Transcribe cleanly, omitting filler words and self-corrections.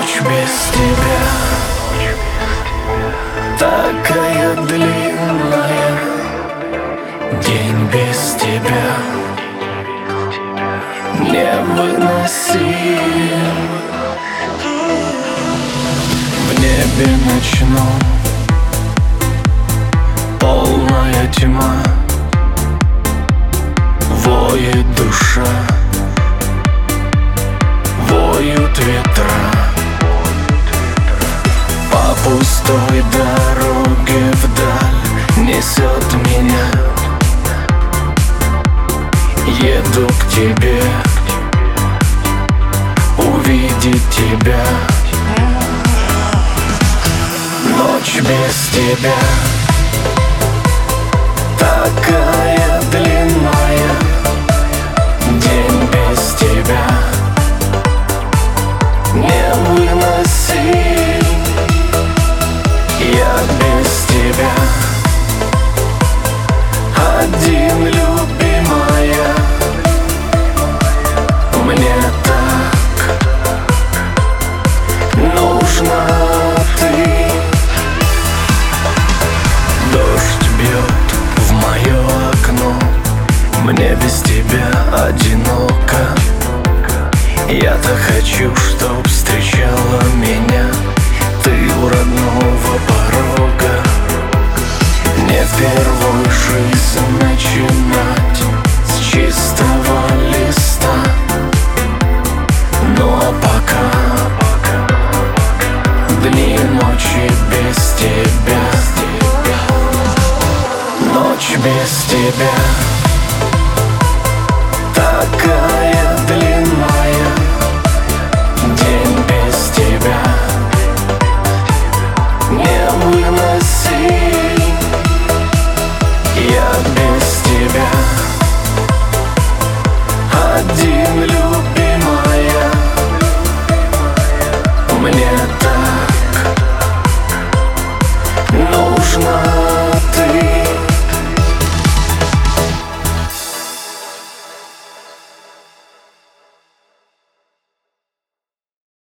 Ночь без тебя такая длинная, день без тебя невыносим. В небе ночном полная тьма, воет душа, воют ветра. По пустой дороге вдаль несет меня. Еду к тебе, увидеть тебя. Ночь без тебя такая длинная, день без тебя невыносим. Я без тебя один, любимая. Мне так нужна ты. Дождь бьет в мое окно, мне без тебя одиноко. Я-то хочу, чтоб встречала меня ты у родного порога. Не впервой жизнь начинать с чистого листа. Ну а пока дни и ночи без тебя. Ночь без тебя такая длинная, день без тебя невыносим. Я без тебя один.